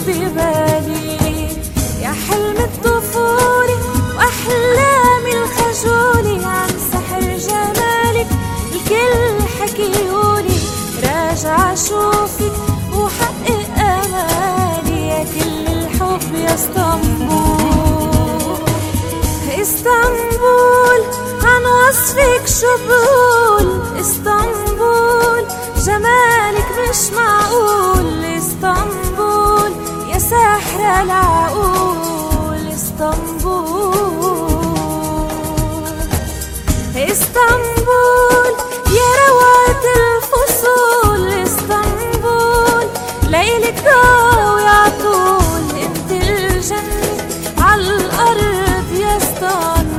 في بالي، يا حلم الطفولة وأحلامي الخجولة، عن سحر جمالك الكل حكيولي، راجع أشوفك وحقق أمالي، يا كل الحب يا اسطنبول. اسطنبول عن وصفك شبول، اسطنبول جمالك مش معقول، اسطنبول يا ساحرة العقول، اسطنبول. اسطنبول يا روعة الفصول، اسطنبول ليلك ضوء يعطول، انت الجنة عالأرض يا اسطنبول.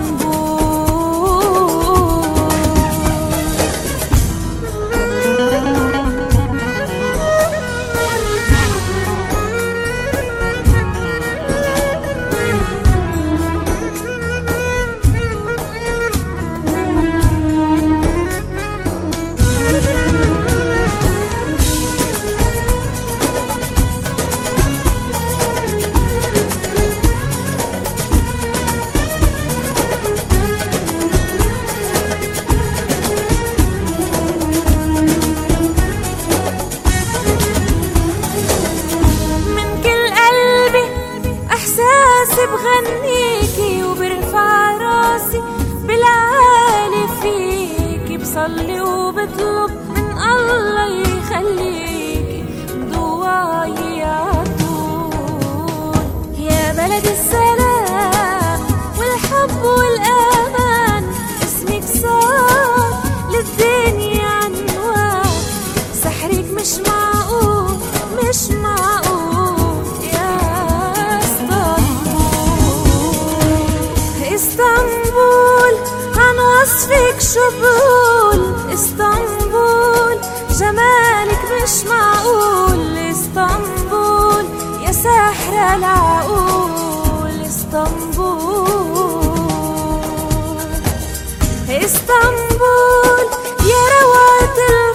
بغنيكي وبرفع راسي بالعالي فيكي، بصلي وبطلب من الله يخليكي دواي عطول، يا بلد السلام والحب والأمان، اسمك صار للدنيا عنوان، سحرك مش معقول مش معقول. اسطنبول عن وصفك شبول، اسطنبول جمالك مش معقول، اسطنبول يا ساحرة العقول، اسطنبول. اسطنبول يا روعة